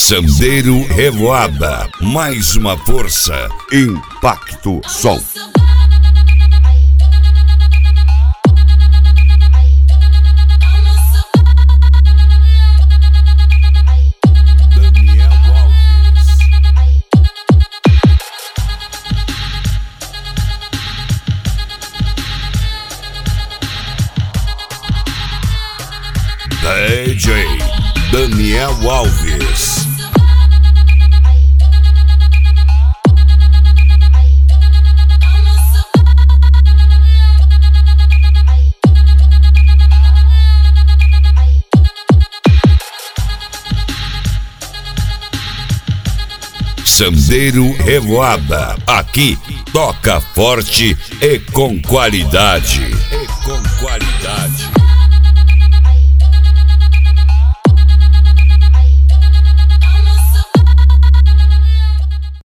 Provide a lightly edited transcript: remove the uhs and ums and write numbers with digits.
Sandeiro Revoada, mais uma força. Impacto Som. Daniel Alves. DJ Daniel Alves. Sandeiro Revoada, aqui toca forte e com qualidade.